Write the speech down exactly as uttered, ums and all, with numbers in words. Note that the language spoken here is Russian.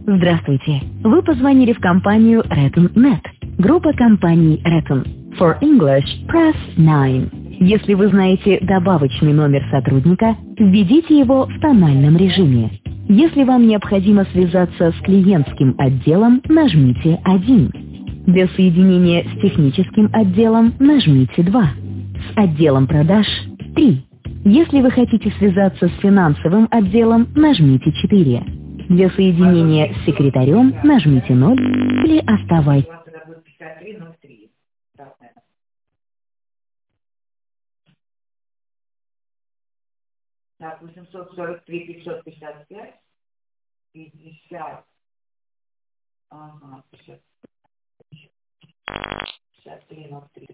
Здравствуйте. Вы позвонили в компанию Return точка нет. Группа компаний Return. For English, press nine. Если вы знаете добавочный номер сотрудника, введите его в тональном режиме. Если вам необходимо связаться с клиентским отделом, нажмите один. Для соединения с техническим отделом нажмите два. С отделом продаж – три. Если вы хотите связаться с финансовым отделом, нажмите четыре. Для соединения с секретарем нажмите ноль или оставайтесь. Так, восемьсот сорок три, пятьсот пятьдесят пять, пятьдесят, ага, пятьдесят, пятьдесят три, ноль три.